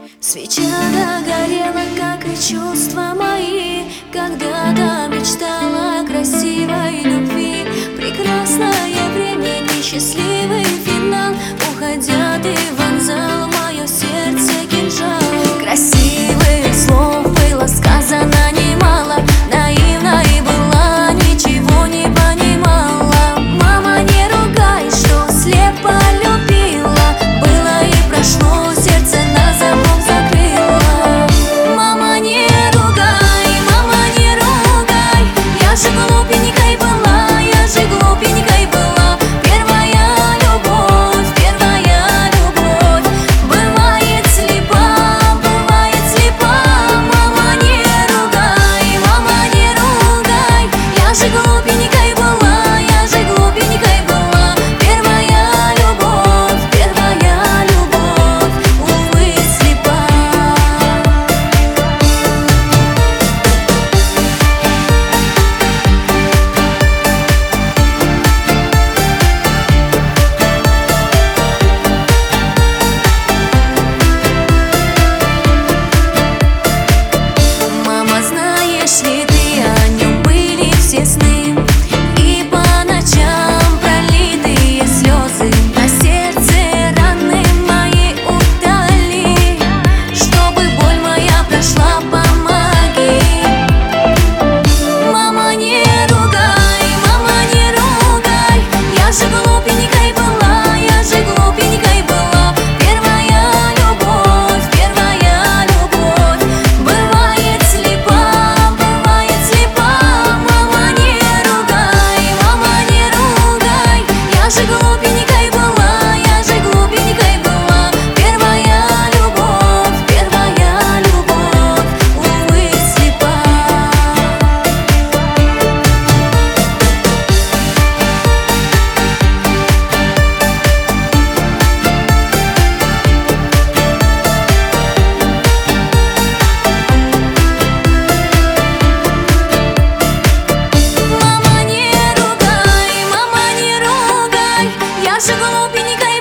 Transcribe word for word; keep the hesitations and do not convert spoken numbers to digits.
Свеча догорела, как и чувства мои. Когда-то мечтала о красивой любви. Прекрасное время, несчастливый финал. Уходя, ты вонзал в мое сердце кинжал. Красивых слов было сказано немало. Наивна и была, ничего не понимала. Мама, не ругай, что слепо любила. Было и прошло, сердце на замок закрыла. Мама, не ругай, мама, не ругай. Я же глупенькой была, я же глупенькой была. Первая любовь, первая любовь. Бывает слепа, бывает слепа. Мама, не ругай, мама, не ругай. Я же глупенькой была, я же глупенькой была. Первая любовь, первая любовь, увы, слепа. Мама, знаешь ли ты, о нем были все сны. И по ночам пролитые слезы. На сердце раны мои утоли. Чтобы боль моя прошла, помоги. Мама, не ругай, мама, не ругай. Я же глупенькой была, я же глупенькой была. Первая любовь, первая любовь. Бывает слепа, бывает слепа. Мама, не ругай, мама, не ругай. Я же глупенькой была, я же глупенькой была. Первая любовь, первая любовь, увы, слепа. Мама, не ругай, мама, не ругай. Я же глупенькая.